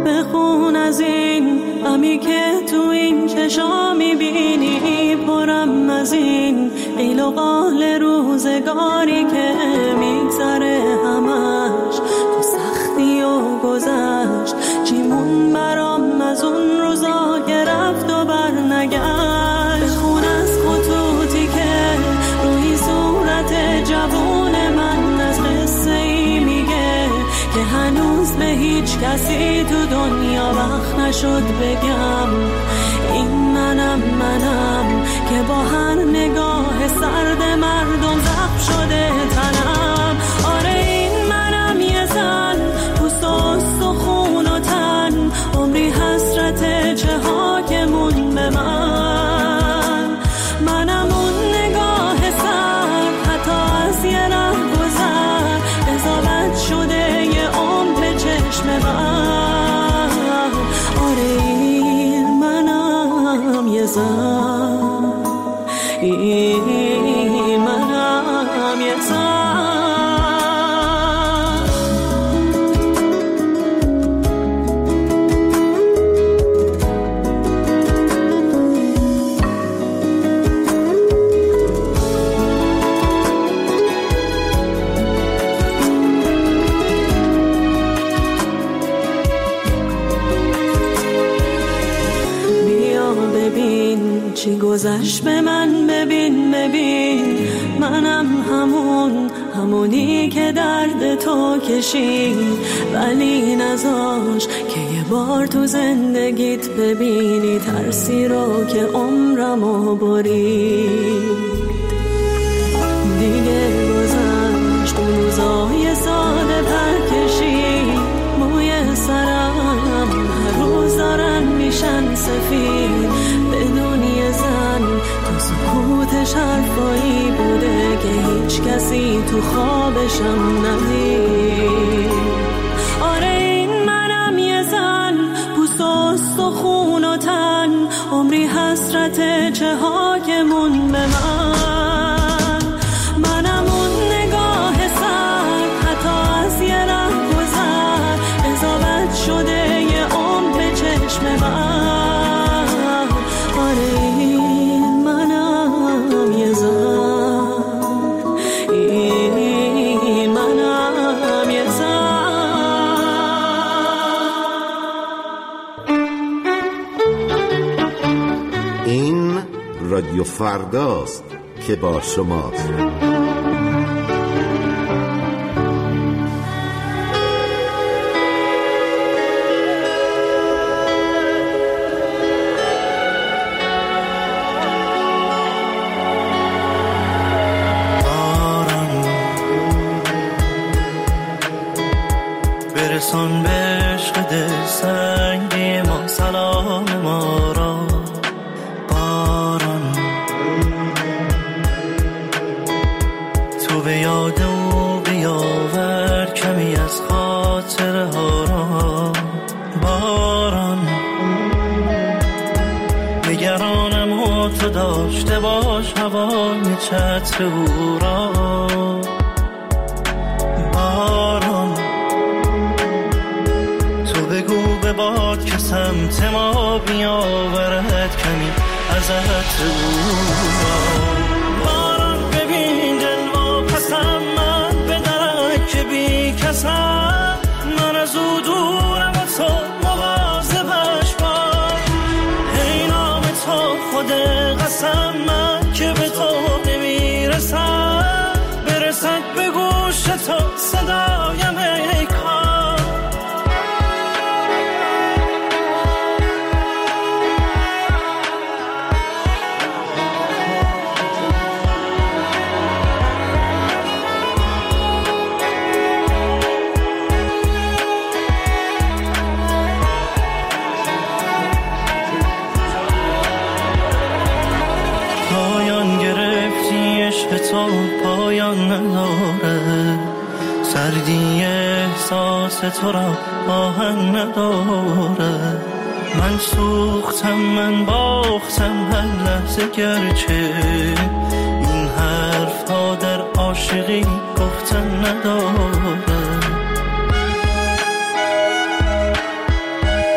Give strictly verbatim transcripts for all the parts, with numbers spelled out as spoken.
بخون از این غمی که تو این چشا میبینی، پرم از این قیل و قال روزگاری که میگذره همش تو سختی و گذشت. چیمون برام از اون روزا که رفت و بر نگشت. بخون از خطوطی که روی صورت جوون من از قصه ای میگه که هنوز به هیچ کسی تو دنیا وقت نشد بگم. این منم منم که با هر نگاه سرد مردم زخم شده تنم. آره این منم یه زن پوست و استخون و تن، عمری حسرت چه ها که مون به من. منم اون نگاه سر حتی از یه ره گذر، قضاوت شده یه عمر به چشم من. آره این منم یه زن، این منم یه زن. چی گذشت به من ببین ببین، منم همون همونی که درد تو کشید ولی نذاش که یه بار تو زندگیت ببینی ترسی رو که عمرمو برید. دیگه گذشت اون روزای ساده پر کشید، موی سرم هر روز دارن میشن سفید. بدون یه زن تو سکوتش حرفایی بوده که هیچ کسی تو خوابشم ندید. آره این منم یه زن پوست و استخون و تن، عمری حسرت چه ها که مون به من. منم اون نگاه سر حتی از یه ره گذر، قضاوت شده یه عمر به چشم من. آره این منم یه زن، این منم یه زن. این رادیو فرداست که با شماست. برسان به عشق دل سنگی ما سلام ما را. باران تو به یاد او بیاور کمی از خاطره ها را. باران نگرانم و تو داشته باش هوای چتر او را. باران بگو به باد که سمت ما بیاورد کمی از عطر او را. باران ببین دل واپسم من به درک که بی کسم، من از او دورم و تو مواظبش باش. ای نام تو خود قسم من که به تو نمیرسم، برسد به گوش تو صدایم ای کار. تو پایان نداره، سردی احساس تو را آهن نداره. من سوختم من باختم هر لحظه، گرچه این حرف ها در عاشقی گفتن نداره.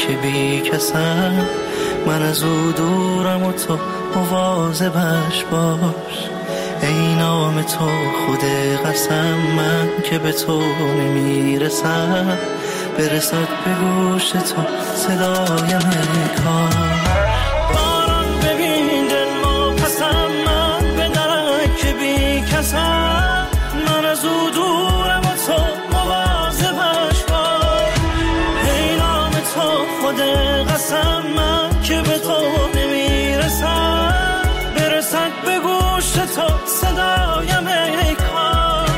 که بی کسم، من از او دورم و تو مواظبش باش. ای نام تو خود قسم، من که به تو نمیرسم، برسد به گوش تو صدایم کار. باران ببین دل و پسم، من به درک بی کسم، من از او دورم و تو مواظبش باش. ای نام تو خود قسم، من که به تو نمیرسم، برسد به گوش تو صدایم ای کار.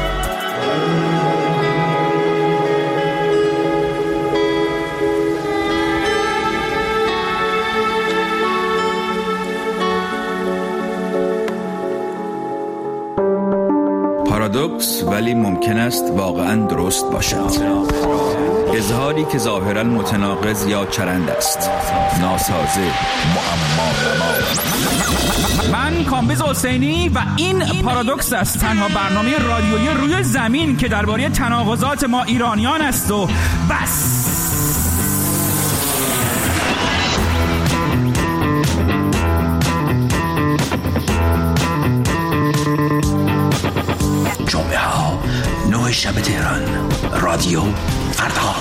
پارادوکس ولی ممکن است واقعا درست باشد. اظهاری که ظاهرا متناقض یا چرند است، ناسازه، معما. من کامبیز حسینی و این پارادوکس است، تنها برنامه رادیویی روی زمین که درباره تناقضات ما ایرانیان است و بس. جمعه ها نه شب تهران، رادیو فردا.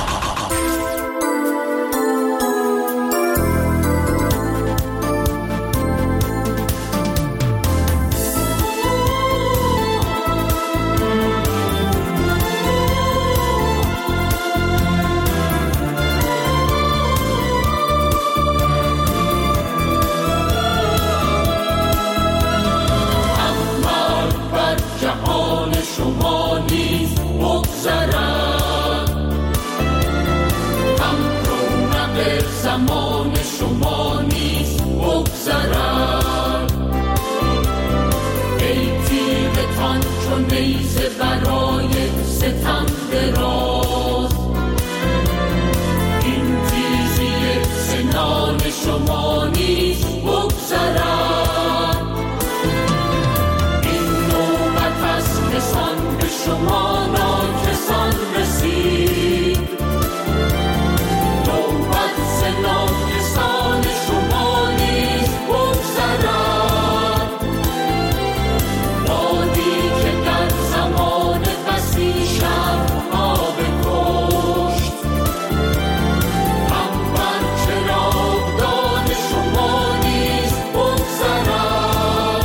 زمان شما نیست بگذرد، ای تیغتان چون نیزه برای ستم دراز. این تیزی سنان شما نیست بگذرد، این نوبت از کسان به شما ناکسان رسید. ناکسان شما نیست بگذرد، بادی که در زمان بسی شب آب کشت. هم بر چراغدان شما نیست بگذرد،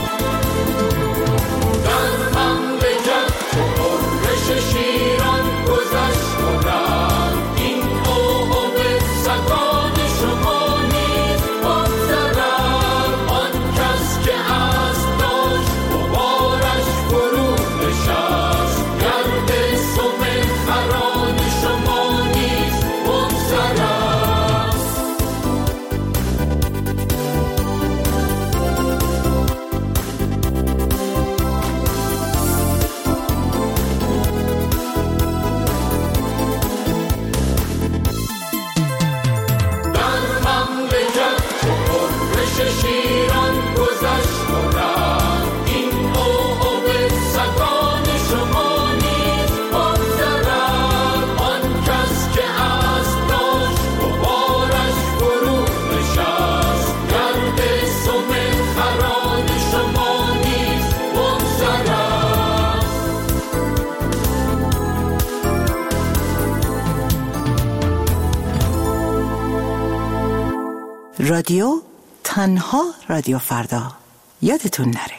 در مملکت چو غرش شیران گذشت و رفت. این اوه سگان شما نیست بگذرد، آن کس که اسب داشت غبارش فرو نشست. گرد سم خران شما نیست بگذرد. شیران گذشت و رفت. این اوه سگان شما نیست بگذرد، آن کس که اسب داشت غبارش فرو نشست. گرد سم خران شما نیست بگذرد. رادیو تنها رادیو فردا، یادتون نره.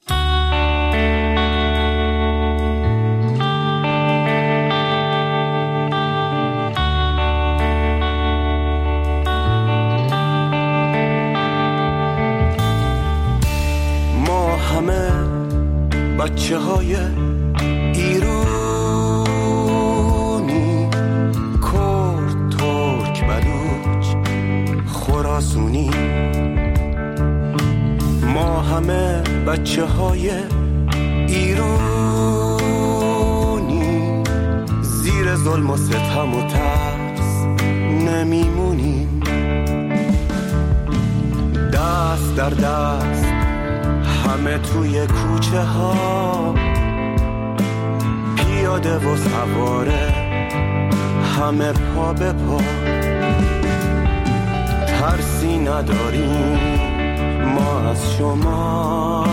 ما همه بچه های ایرانی، کرد، ترک، بلوچ، خراسونی. ما همه بچه های ایرانی، زیر ظلم و ستم و ترس نمیمونیم. دست در دست همه توی کوچه ها، پیاده و سواره همه پا به پا. ترسی نداریم ما از شما،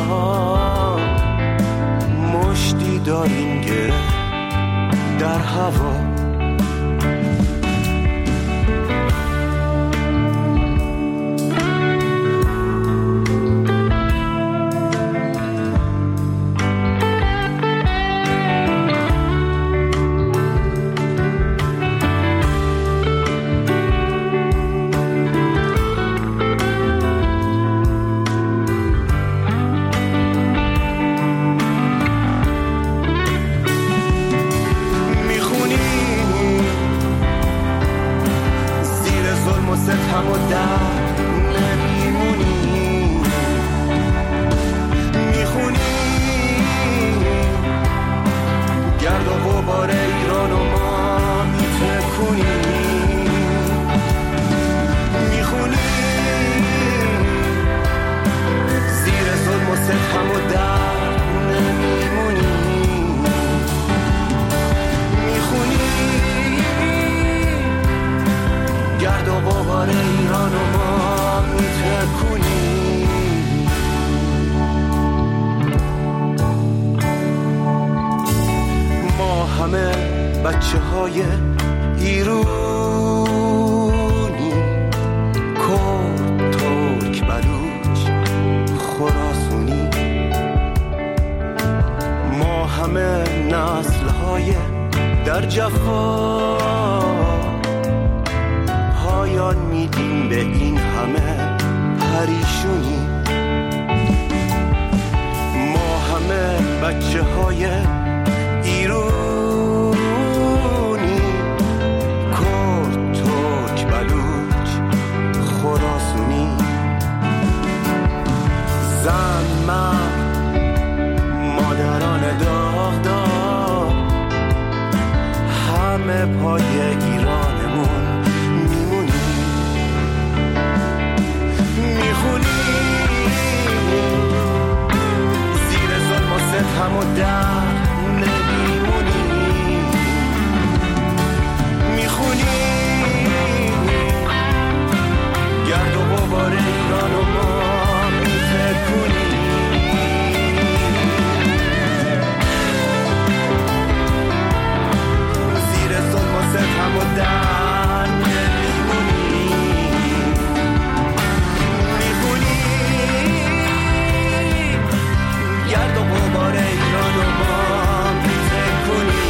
مشتی داریم گره در هوا. بچه های ایرونی، کرد، ترک، بلوچ، خراسونی، ما همه نسل های در جفا پایان میدیم به این همه پریشونی. ما همه بچه های ایرونی، زن، مرد، مادران داغ داغ، همه پای ایرانمون میمونیم، میخونیم زیر ظلم و ستم و در نمیمونیم، میخونیم گرد و غبار ایران و ما زیر ظلم و ستم و در نمیمونیم، میخونیم گرد و غبار ایران و ما میتکنیم.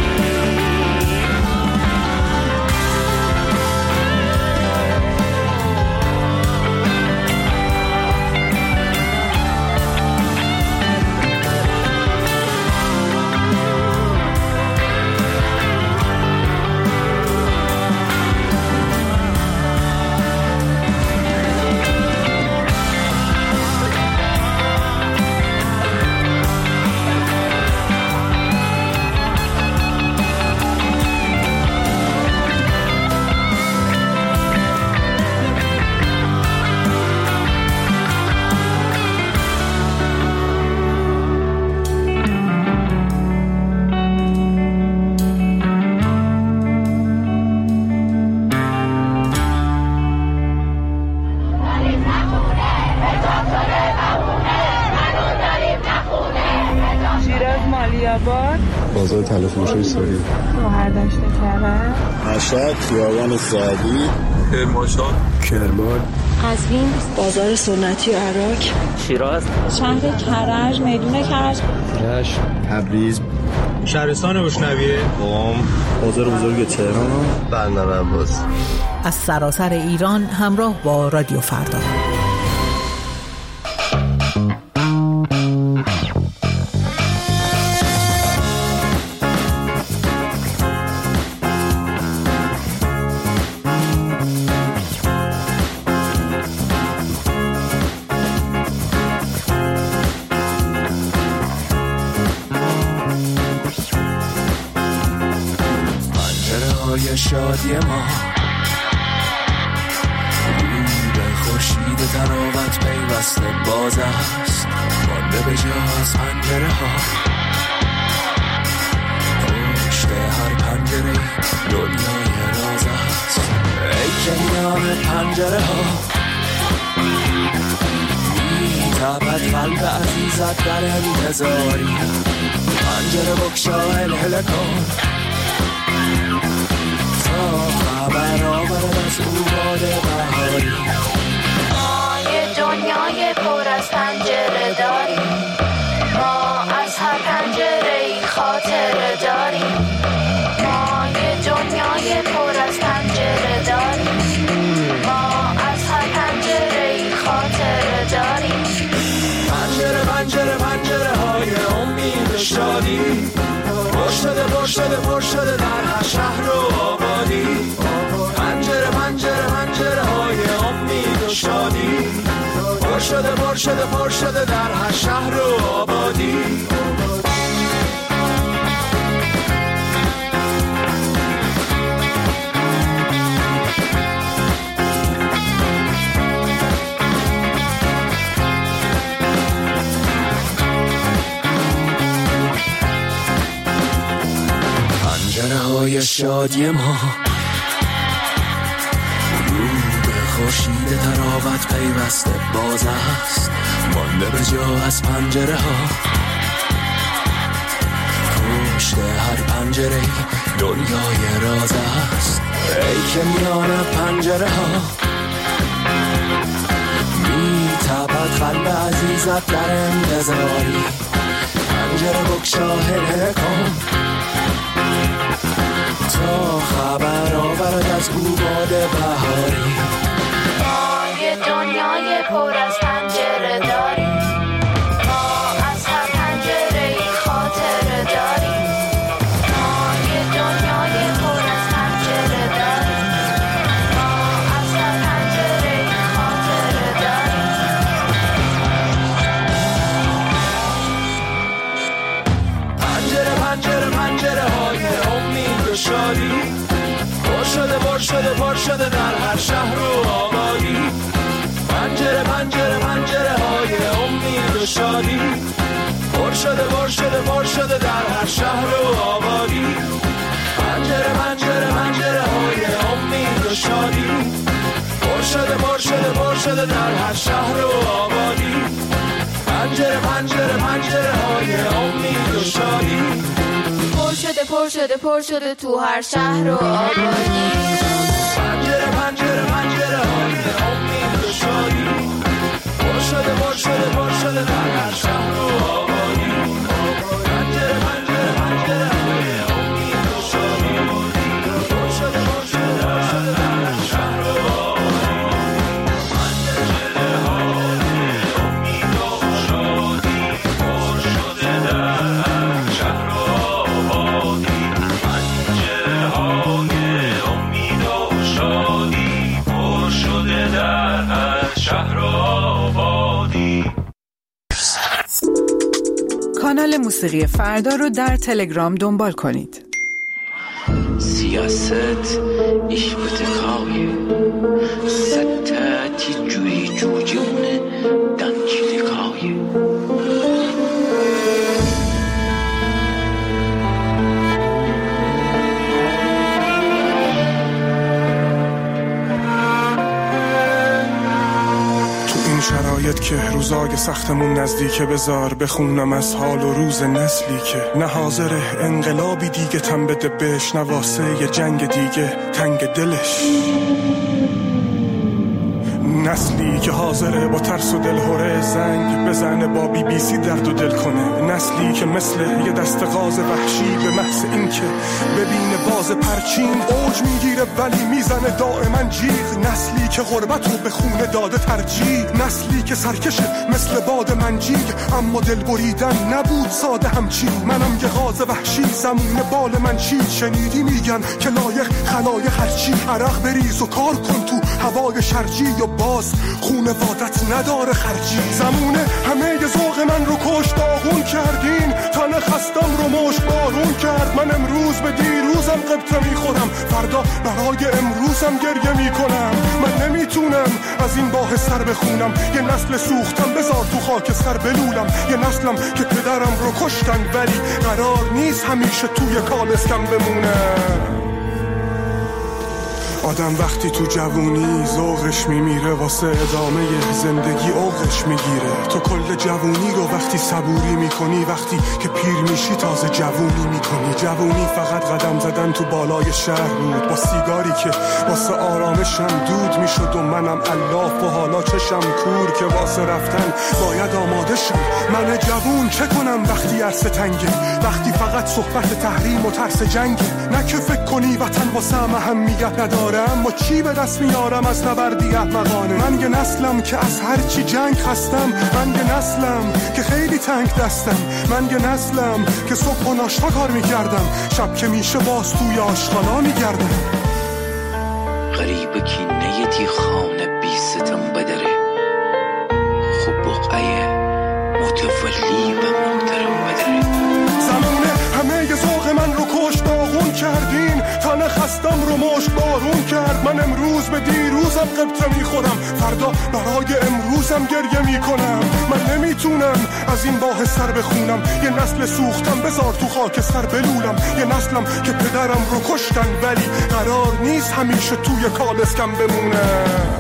بازار تلفروشی سوری، شهردشت کرد، مشهد، خیابان سعدی، کرمانشاه، کرمان، قزوین، بازار سنتی عراق، شیراز، شهر کرج، میدون کرج، رشت، تبریز، شهرستان بوشنویه، قم، بازار بزرگ تهران، بندر عباس. از سراسر ایران همراه با رادیو فردا. شادی ما به خورشید تراوت پیوسته باز است، مانده به جا از پنجره ها، پشت هر پنجره دنیای راز است. ای که میان پنجره ها میتابد قلب عزیزت در انتظاری. پنجره بکشا هل کن تا خبر آورد از اون باد بهاری. ما یه دنیای پر از پنجره داریم، ما از هر پنجره ای خاطره داریم. ما یه دنیای پر از پنجره داریم، ما از هر پنجره ای خاطره داریم. پنجره پنجره پنجره های امید و شادی، پر شده پر شده پر شده در هر شهر و آبادی. پنجره پنجره پنجره های امید و شادی، پر شده پر شده پر شده در هر شهر و آبادی. پنجره های شادی ما رو به خورشید تراوت پیوسته باز است، مانده به جا از پنجره ها. پشت هر پنجره دنیای راز است، ای که میان پنجره ها میتابد قلب عزیزت در انتظاری. پنجره بکشا هل کن تا خبر آورد از او باد بهاری. ما یه دنیای پر از پنجره داریم، ما از هر پنجره ای خاطره داریم. ما یه دنیای پر از پنجره داریم، ما از هر پنجره ای خاطره داریم. پنجره پنجره پنجره های امید و شادی، پر شده پر شده پر شده در هر شهر و آبادی. پنجره پنجره پنجره های امید و شادی، پر شده پر شده پر شده در هر شهر و آبادی. پنجره پنجره پنجره های امید و شادی، پر شده پر شده پر شده در هر شهر و آبادی. پنجره پنجره پنجره های امید و شادی، پر شده پر شده پر شده تو هر شهر و آبادی. پنجره پنجره پنجره های امید و شادی، پر شده پر شده پر شده در هر شهر و آبادی. پنجره پنجره پنجره های امید و شادی، پر شده پر شده پر شده در هر شهر و آبادی. پنجره های امید و شادی، پر شده در هر شهر و آبادی. پنجره های امید و شادی، پر شده در هر شهر و آبادی. کانال موسیقی فردا رو در تلگرام دنبال کنید. سیاست iş بتکایه ستاتی جوی جوجونه دانکی دکایه. شرایط که روزای سختمون نزدیکه، بذار بخونم از حال و روز نسلی که نه حاضر انقلابی دیگه تن بده بهش، نه واسه یه جنگ دیگه تنگ دلش. نسلی که حاضره با ترس و دلهوره زنگ بزنه، با بی بی سی درد و دل کنه. نسلی که مثل یه دست غاز وحشی به محض این که ببینه باز پرچین اوج میگیره ولی میزنه دائما جیغ. نسلی که غربت رو به خونه داده ترجیح، نسلی که سرکشه مثل باد منجیگ، اما دل بریدن نبود ساده همچین. منم یه غاز وحشی زمون بال من چید، شنیدی میگن که لایق خلایق هرچی. عرق بریز و کار کن تو هوای شرجی، و باز خونوادت نداره خرجی. زمونه همه ی ذوق من رو کش داغون کردین، تن خستم رو مشت بارون کرد. من امروز به دیروزم قبطه میخورم، فردا برای امروزم گریه میکنم. من نمیتونم از این باه سر بخونم، یه نسل سوختم بذار تو خاک سر بلولم. یه نسلم که پدرم رو کشتن ولی قرار نیست همیشه توی کالسکم بمونم. آدم وقتی تو جوونی ذوقش میمیره، واسه ادامه زندگی اوقش میگیره. تو کل جوونی رو وقتی صبوری میکنی، وقتی که پیر میشی تازه جوونی میکنی. جوونی فقط قدم زدن تو بالای شهر بود، با سیگاری که واسه آرامشم دود میشد و منم الاف و حالا چشم کور که واسه رفتن باید آماده شم. من جوون چه کنم وقتی عرصه تنگه، وقتی فقط صحبت تحریم و ترس جنگه. نه که فکر کنی وطن واسه اهمیت نداره، اما چی به دست میارم از نبردی احمقانه. من یه نسلم که از هر چی جنگ خستم، من یه نسلم که خیلی تنگ دستم، من یه نسلم که صبح و ناشتا کار میکردم، شب که میشه باز توی آشغالا میگردم. غریب کی نیتی خانه بی ستم بدره، خوب بقعه متولی و محترم بدره. زمونه همه ی ذوق من رو کشت داغون کردین، تن خستم رو مشت بارون کرد. من امروز به دیروزم قبطه میخورم، فردا برای امروزم گریه میکنم. من نمیتونم از این باه سر بخونم، یه نسل سوختم بذار تو خاک سر بلولم. یه نسلم که پدرم رو کشتن ولی قرار نیست همیشه توی کالسکم بمونم.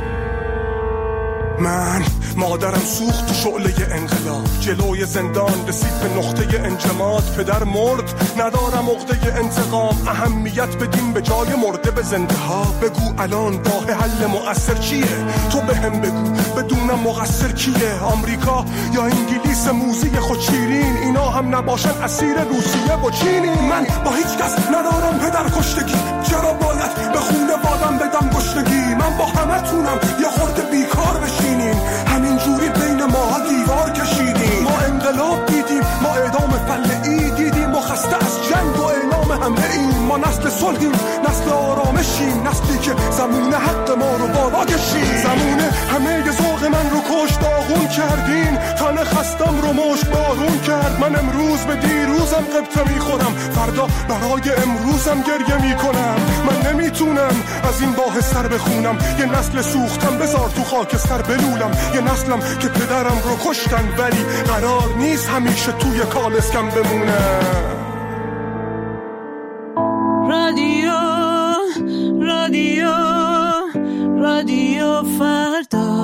من مادرم سوخت تو شعله انقلاب، جلوی زندان رسید به نقطه انجماد. پدر مرد ندارم عقده انتقام، اهمیت بدیم به جای مرده به زنده ها. بگو الان راه حل مؤثر چیه؟ تو به هم بگو بدونم مقصر کیه؟ آمریکا یا انگلیس موزی خود شیرین، اینا هم نباشن اسیر روسیه و چینی. من با هیچ کس ندارم پدر کشتگی، چرا باید به خونه وادم بدم گشتگی؟ من با همه تونم یه خورده بیکار بشینیم، همین جوری بین ما دیوار کشیدیم. ما انقلاب دیدیم، ما اعدام فلعی دیدیم، و خسته از جنگ و اعلام حمله ایم. ما نسل صلحیم، نسل آرامشیم، نسلی که زمونه حق ما رو بالا کشید. زمونه همه ی ذوق من رو کشت داغون کردین، تن خستم رو مشت بارون کرد. من امروز به دیروزم قبطه میخورم، فردا برای امروزم گریه میکنم. من نمیتونم از این باه سر بخونم، یه نسل سوختم بذار تو خاک سر بلولم. یه نسلم که پدرم رو کشتن ولی قرار نیست همیشه توی کالسکم بمونم. رادیو رادیو رادیو فردا.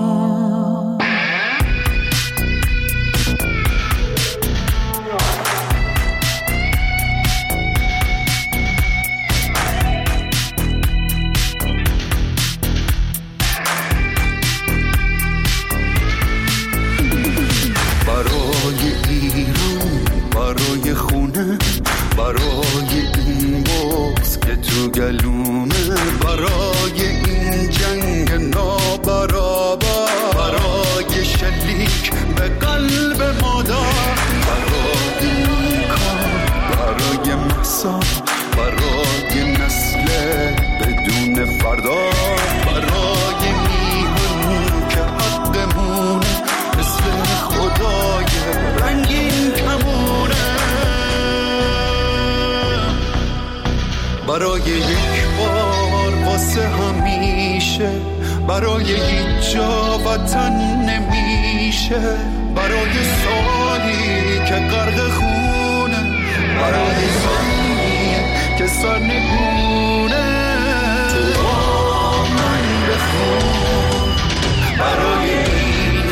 برای ایران، برای خونه، برای این بغض که تو گلومه، برای این جنگ نابرابر، برای شلیک به قلب مادر، برای این کار، برای محسا، برای نسل بدون فردا، برای میهن که حقمونه مثل خدای رنگین کمونه، برای یک بار واسه همیشه، برای هیچ جا وطن نمیشه، برای سالی که غرق خونه، برای زمین که سرنگونه. تو با من بخون برای این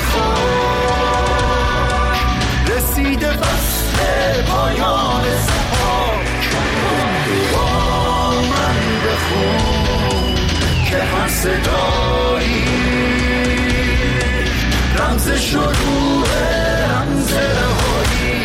خاک، رسیده فصل پایان سپاک. تو با من بخون که هر صدایی رمز شروع، رمز رهایی.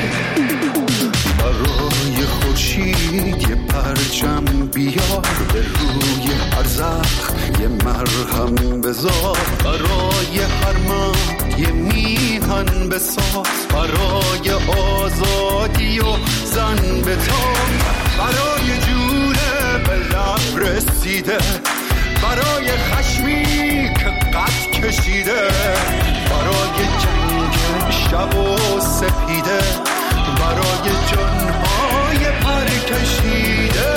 برای خورشید یه پرچم بیار، به روی هر زخم یه مرهم بذار، برای هر مرد یه میهن بساز، برای آزادی و زن بتاب، برای جونه به لب رسیده، برای خشمی که قد کشیده، برای جنگ شب و سپیده، برای جنهای پر کشیده،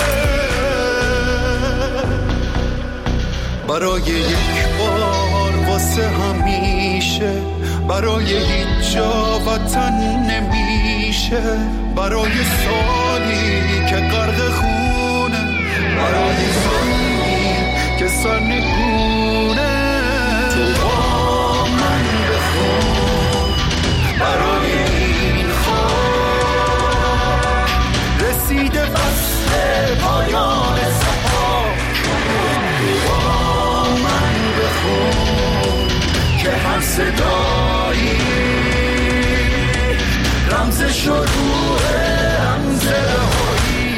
برای یک بار واسه همیشه، برای هیچ جا وطن نمیشه، برای سالی که غرق خونه، برای زمین سرنگونه. تو با من بخون برای این خاک رسیده فصل پایان سفر. تو با من بخون که هر صدایی رمز شروع رمز رهایی.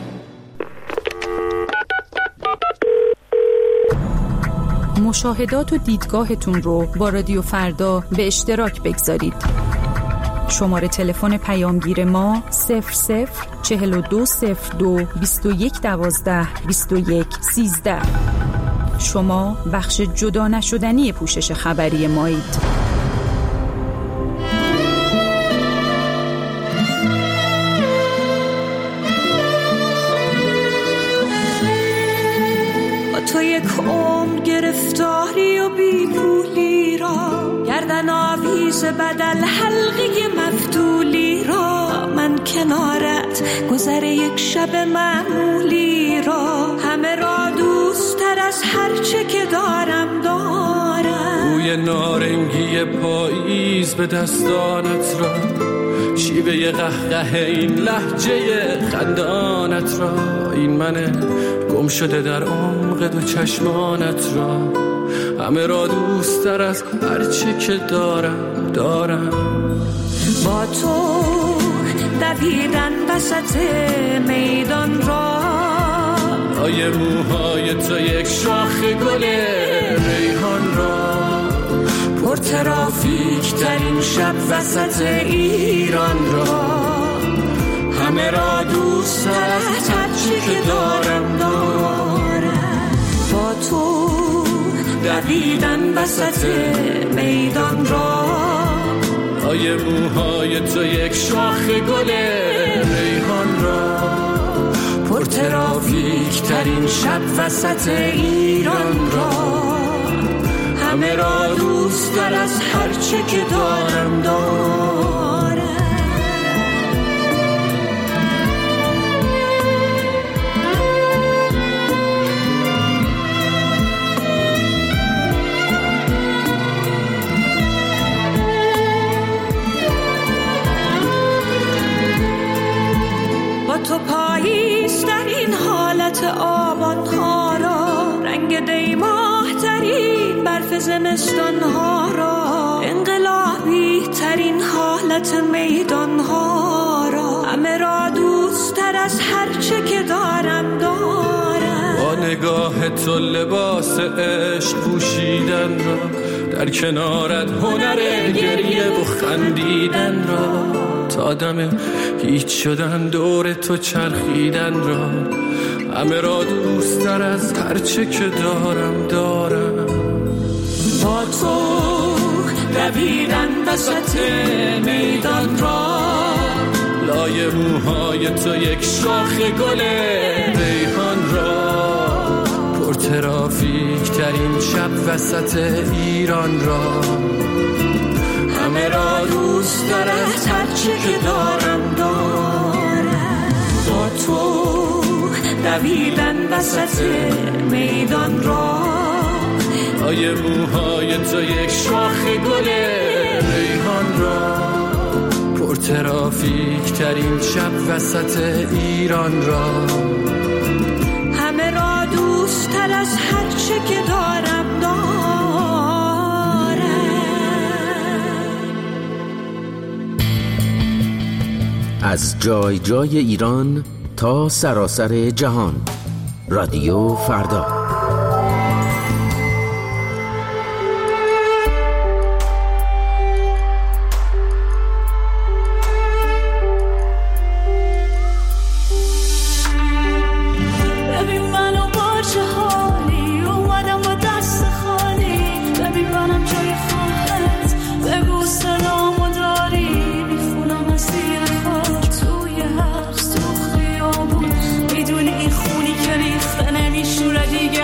مشاهدات و دیدگاهتون رو با رادیو فردا به اشتراک بگذارید. شماره تلفن پیامگیر ما صفر صفر چهل و دو صفر دو بیست و یک دوازده بیست و یک سیزده. شما بخش جدا نشدنی پوشش خبری مایید. تو یک عمر گرفتاری و بی پولی را، گردن آویز بدل حلقه مفتولی را، من کنارت گذر یک شب معمولی را، همه را دوست تر از هر چه که دارم دارم. بوی نارنگی پاییز به دستانت را، شیوه قهقه این لهجه خندانت را، این منه گم شده در عمق دو چشمانت را، همه را دوست تر از هر چه که دارم دارم. با تو دویدن وسط میدان را، آیه موهای تو یک شاخ گل ریحان را، پر ترافیک ترین شب وسط ایران را، همه را دوست دارم هر چی که دارم دارم. با تو دویدن وسط میدان را، آیه موهای تو یک شاخ گل ریحان را، پر ترافیک ترین شب وسط ایران را، همه را دوست دارم از هر چه که دارم دارم. تو پاییز در این حالت آبان ها را، رنگ دیماه ترین برف زمستان ها را، انقلابی ترین حالت میدان ها را، همه را دوست تر از هر چه که دارم دارم. با نگاه تو لباس عشق پوشیدن را، در کنارت هنر گریه و خندیدن را، تا دم هیچ شدن دور تو چرخیدن را، همه را دوست تر از هر چه که دارم دارم. با تو دویدن وسط میدان را، لای موهای تو یک شاخ گل ریحان را، پر ترافیک ترین شب وسط ایران را، همه را دوست دارم هر چی که دارم دارم. با تو دویدن وسط میدان را، آیه موهای تو یک شاخ گل ریحان را، پر ترافیک ترین شب وسط ایران را، همه را دوست تر از هر چه که دارم دارم. از جای جای ایران تا سراسر جهان، رادیو فردا. دیگه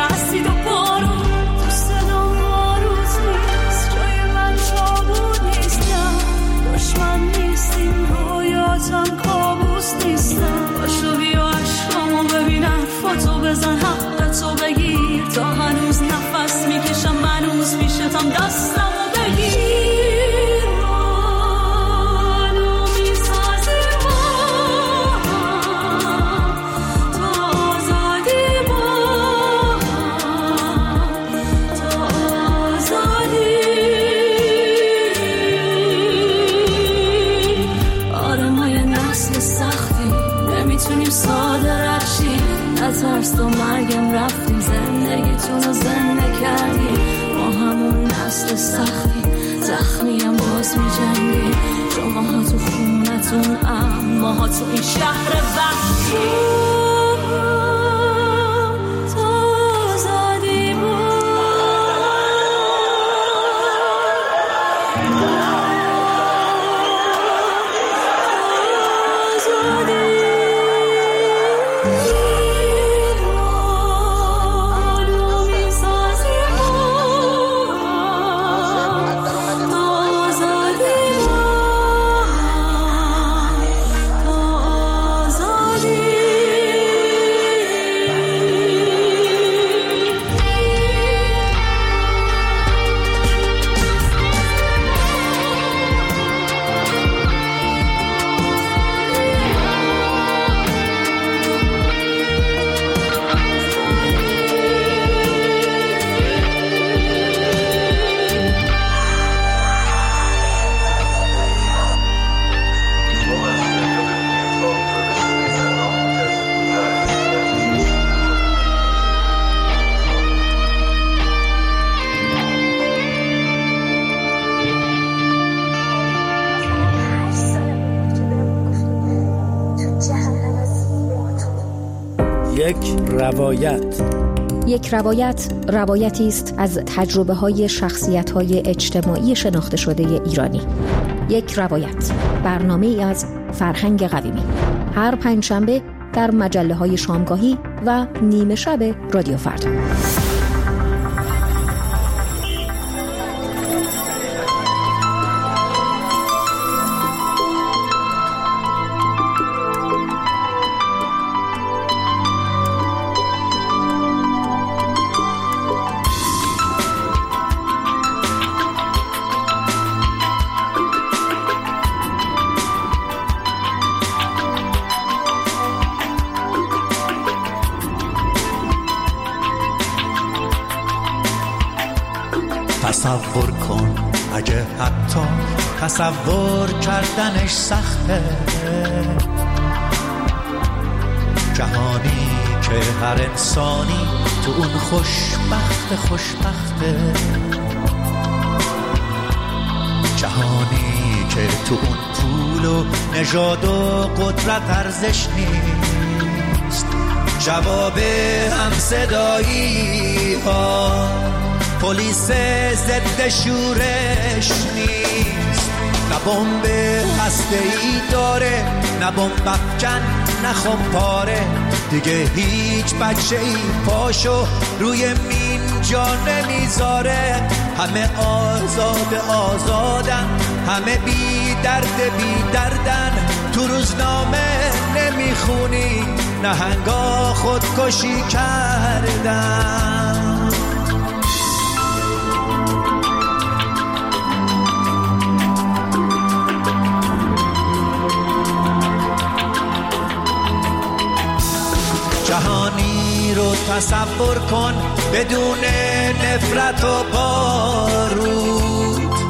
دست و مرگم رفتی، زندگیتون رو زنده کردی، با همون نسل سختی زخمیم باز می جنگی. شما ها تو خونتون، اما ها تو این شهر وحشی. یک روایت. یک روایت روایتی است از تجربه های شخصیت های اجتماعی شناخته شده ایرانی. یک روایت، برنامه ای از فرهنگ قویمی، هر پنجشنبه در مجله های شامگاهی و نیمه شب رادیو فردا. تصور کن اگه حتی تصور کردنش سخته، جهانی که هر انسانی تو اون خوشبخت خوشبخته، جهانی که تو اون پول و نژاد و قدرت ارزش نیست، جواب همصدایی ها پلیس ضد شورش نیست، نه بمب هسته‌ای داره، نه بمب افکن، نه خمپاره، دیگه هیچ بچه‌ای پاشو روی مین جا نمیذاره، همه آزاد آزادن، همه بی درد بی دردن، تو روزنامه نمیخونی نهنگا خودکشی کردن. جهانی رو تصور کن بدون نفرت و بارود،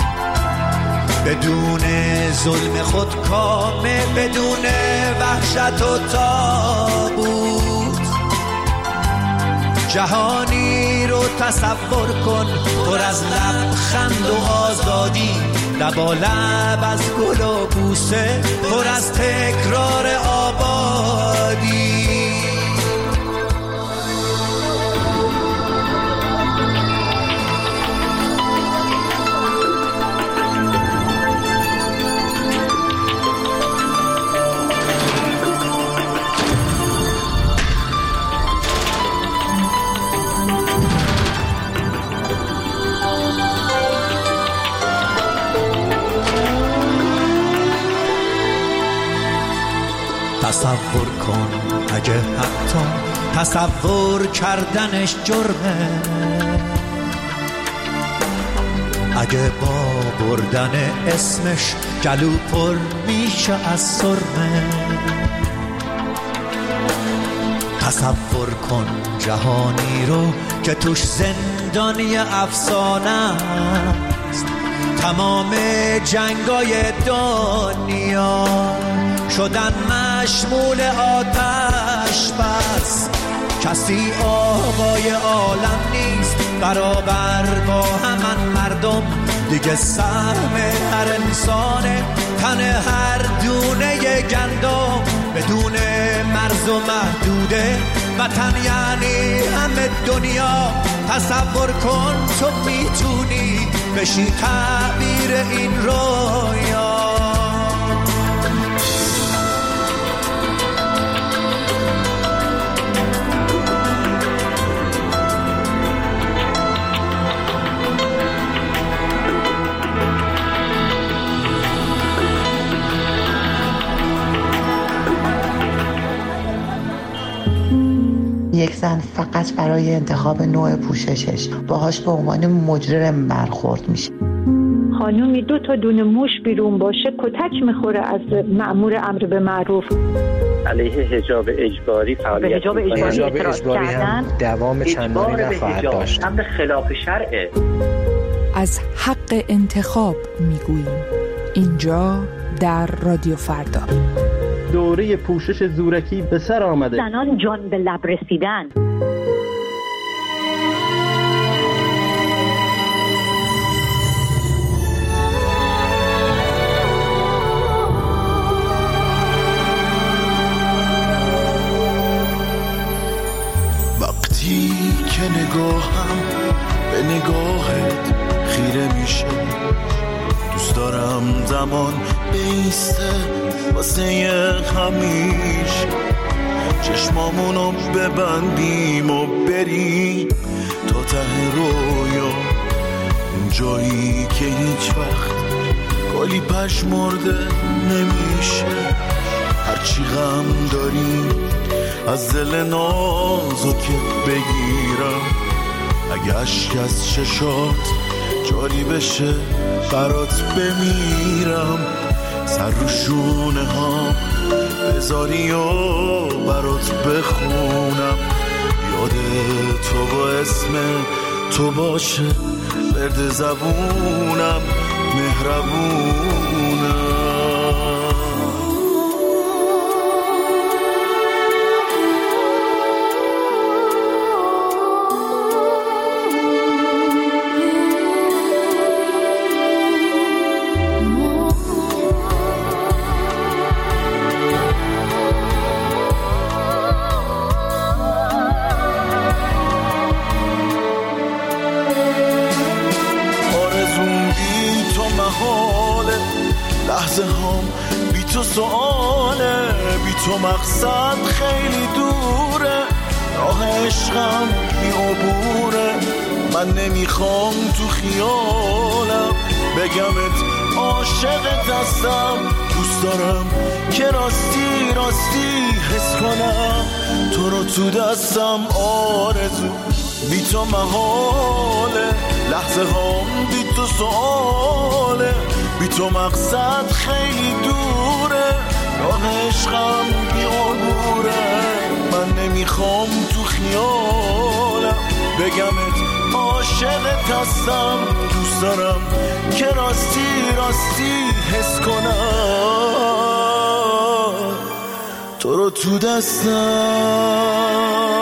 بدون ظلم خودکامه، بدون وحشت و تابوت. جهانی رو تصور کن پر از لبخند و آزادی، لبا لب از گل و بوسه، پر از تکرار آبادی. تصور کن اگه حتی تصور کردنش جرمه، اگه با بردن اسمش گلو پر میشه از سرمه. تصور کن جهانی رو که توش زندانی افسانه است، تمام جنگای دنیا شدن مشمول آتش بس، کسی آقای عالم نیست برابر با همان مردم، دیگه سهم هر انسانه تن هر دونه گندم، بدون مرز و محدوده وطن یعنی همه دنیا. تصور کن تو میتونی بشی تعبیر این رویا. یک زن فقط برای انتخاب نوع پوششش باهاش به عنوان مجرم برخورد میشه. خانومی دو تا دونه موش بیرون باشه کتک میخوره از مأمور امر به معروف. علیه حجاب اجباری فعالیت حجاب اجباری اعتراض کردن دوام چندانی نخواهد داشت. امر خلاف شرعه. از حق انتخاب میگوییم اینجا در رادیو فردا. دوره پوشش زورکی به سر آمده. زنان جان به لب رسیدن. وقتی که نگاهم به نگاهت خیره میشه، دوست دارم زمان بیسته واسه همیشه، چشمامونو ببندیم و بریم تا ته رویا، اون جایی که هیچ وقت گلی پشمرده نمیشه. هرچی غم داریم از دل نازکت بگیرم، اگه اشک از چشات جاری بشه برات بمیرم، سر رو شونه ها بذاری و برات بخونم، یاد تو با اسم تو باشه برد زبونم مهربونم. لحظه هم بی تو سؤاله، بی تو مقصد خیلی دوره، راه عشقم بی عبوره، من نمیخوام تو خیالم بگمت عاشقت هستم، دوست دارم که راستی راستی حس کنم تو رو تو دستم، آرزو بی تو محاله، لحظه هم بی تو سؤاله، بی تو مقصد خیلی دوره، راه عشقم بی عبوره، من نمیخوام تو خیالم بگمت عاشقت هستم، دوست دارم که راستی راستی حس کنم تو رو تو دستم.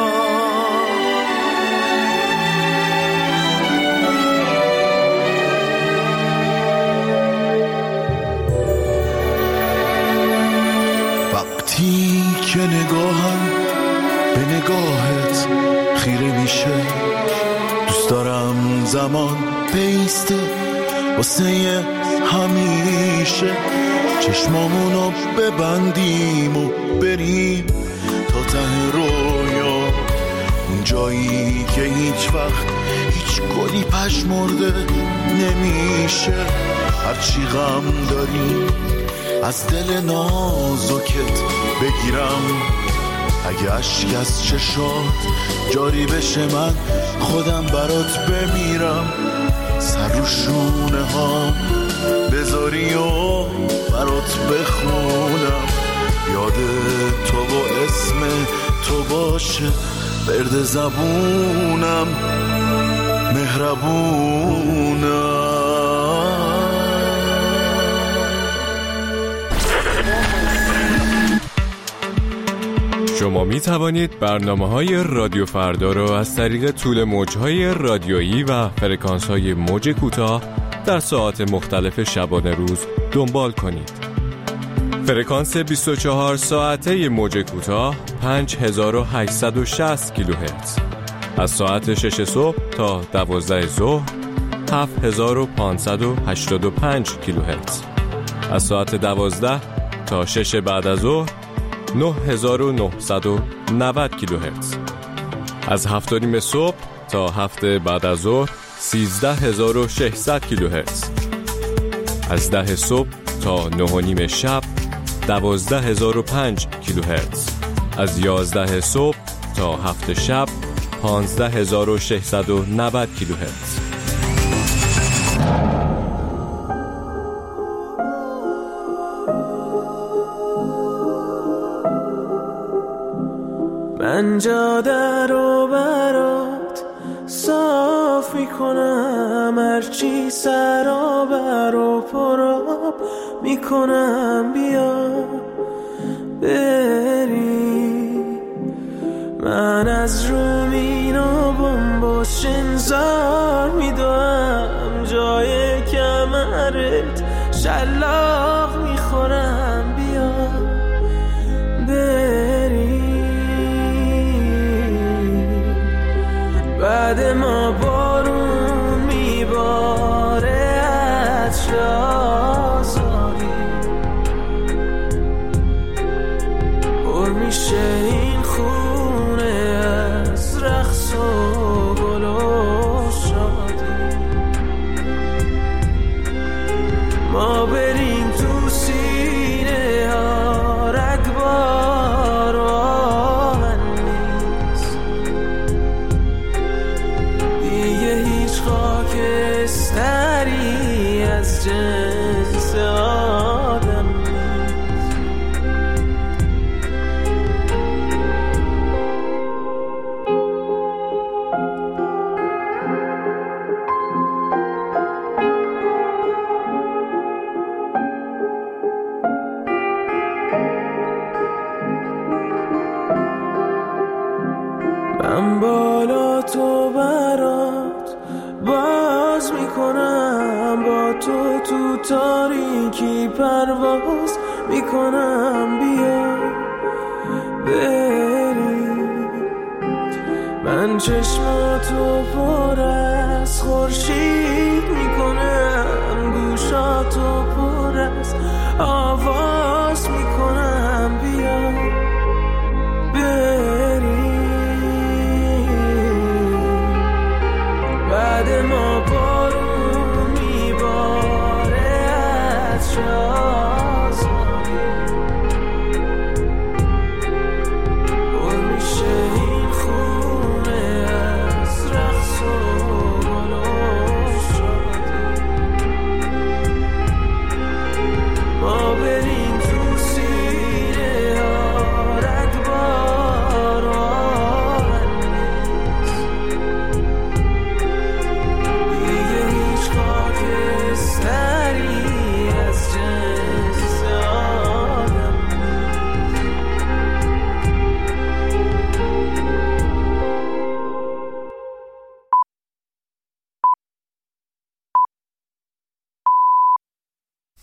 که نگاهم به نگاهت خیره میشه، دوست دارم زمان بیسته واسه همیشه، چشمامونو ببندیم و بریم تا ته رویا، اون جایی که هیچ وقت هیچ گلی پشمرده نمیشه. هرچی غم داری از دل نازکت بگیرم، اگه اشک از چشات جاری بشه من خودم برات بمیرم، سر رو شونه ها بذاری و برات بخونم، یاد تو با اسم تو باشه برد زبونم مهربونم. شما می توانید برنامه‌های رادیو فردا را از طریق طول موج‌های رادیویی و فرکانس‌های موج کوتاه در ساعات مختلف شبانه روز دنبال کنید. فرکانس بیست و چهار ساعته موج کوتاه پنج هزار و هشتصد و شصت کیلوهرتز، از ساعت شش صبح تا دوازده ظهر هفت هزار و پانصد و هشتاد و پنج کیلوهرتز، از ساعت دوازده تا شش بعد از ظهر نه هزار و نهصد و نود کیلوهرتز، از هفت و نیم صبح تا هفت بعد از ظهر سیزده هزار و ششصد کیلوهرتز، از ده صبح تا نه و نیم شب دوازده هزار و پنج کیلوهرتز، از یازده صبح تا هفت شب پانزده هزار و ششصد و نود کیلوهرتز. من جاده رو برات صاف میکنم، هرچی سرابر و پراب میکنم، بیا بری. من از رومین و بمباش انذار میدوم، جای کمرت شلاق میخورم، بیا بری. بعد ما بارون میباره از شازاری، پر میشه این خونه از رقص و گل و شادی. ما بریم تو سینه ها رگبار و آهن نیست، دیگه هیچ خاکستری از جنس آدم نیست. من بالا تو برات باز میکنم، با تو تو تاریکی پرواز میکنم، بیا بری. من چشماتو پر از خورشید میکنم، گوشاتو پر از آواز